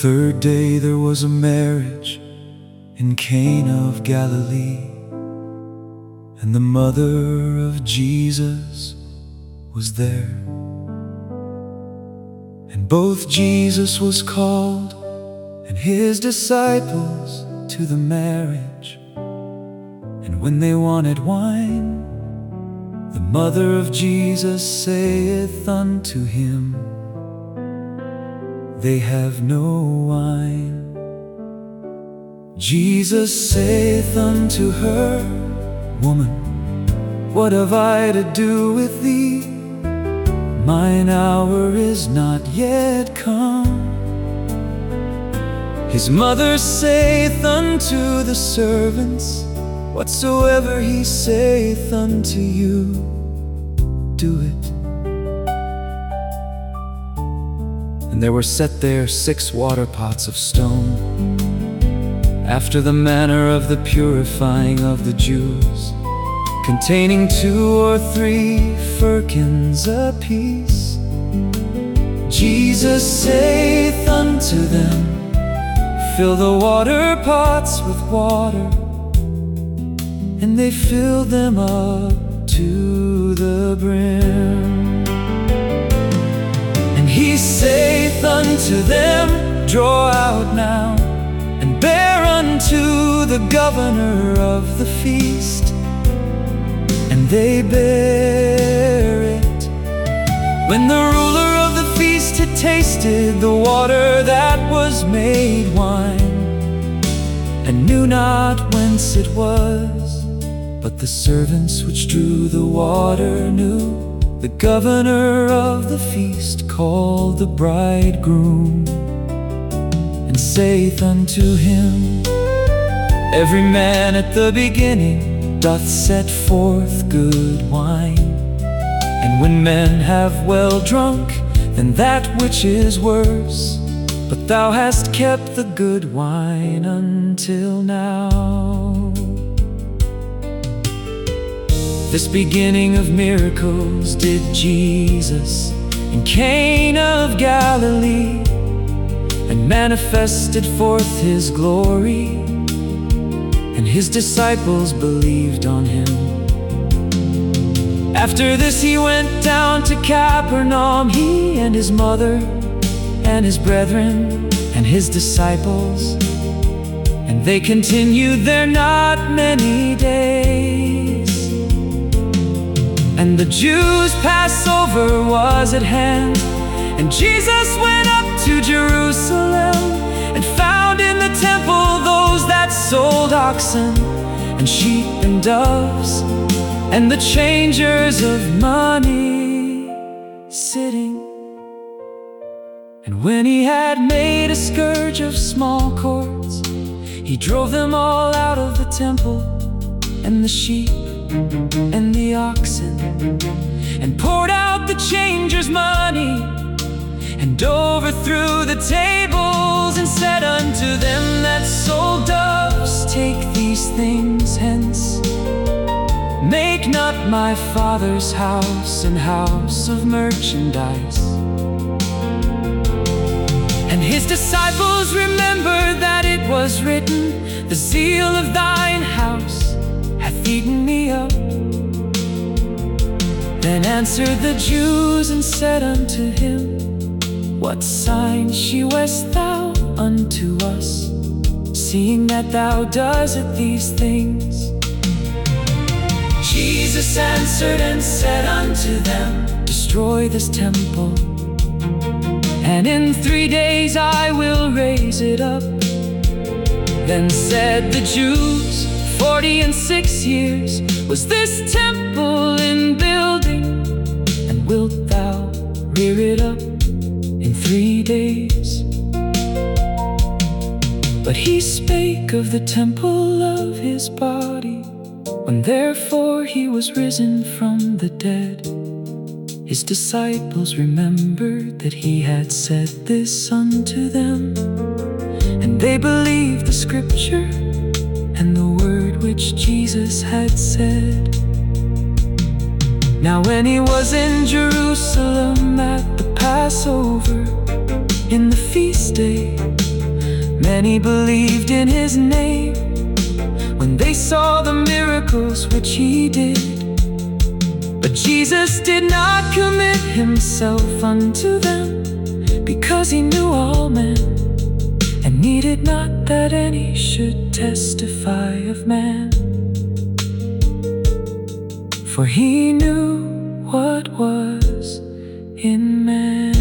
third day there was a marriage in Cana of Galilee, and the mother of Jesus was there. And both Jesus was called and his disciples to the marriage. And when they wanted wine, the mother of Jesus saith unto him, They have no wine. Jesus saith unto her, Woman, what have I to do with thee? Mine hour is not yet come. His mother saith unto the servants, Whatsoever he saith unto you, do it. And there were set there 6 water pots of stone, after the manner of the purifying of the Jews, containing 2 or 3 firkins apiece. Jesus saith unto them, Fill the water pots with water. And they filled them up to the brim. And he saith unto them, Draw out now, and bear unto the governor of the feast. And they bare it. When the ruler of the feast had tasted the water that was made wine, and knew not whence it was, but the servants which drew the water knew, the governor of the feast called the bridegroom, and saith unto him, Every man at the beginning doth set forth good wine, and when men have well drunk, then that which is worse. But thou hast kept the good wine until now. This beginning of miracles did Jesus in Cana of Galilee, and manifested forth his glory, and his disciples believed on him. After this he went down to Capernaum, he and his mother and his brethren and his disciples, and they continued there not many days. And the Jews' Passover was at hand, and Jesus went up to Jerusalem, and found in the temple those that sold oxen and sheep and doves, and the changers of money sitting. And when he had made a scourge of small cords, he drove them all out of the temple, and the sheep and the oxen, and poured out the changers' money, and overthrew the tables, and said unto them that sold doves, Take these things hence. Make not my Father's house an house of merchandise. And his disciples remembered that it was written, The zeal of thine house hath eaten me up. Then answered the Jews and said unto him, What sign shewest thou unto us, seeing that thou doest these things? Jesus answered and said unto them, Destroy this temple, and in 3 days I will raise it up. Then said the Jews, 46 years was this temple in building, and wilt thou rear it up in 3 days? But he spake of the temple of his body. When therefore he was risen from the dead, his disciples remembered that he had said this unto them, and they believed the scripture and the word which Jesus had said. Now when he was in Jerusalem at the Passover, in the feast day, Many believed in his name when they saw the miracles which he did. But Jesus did not commit himself unto them, because he knew all men, and needed not that any should testify of man. For he knew what was in man.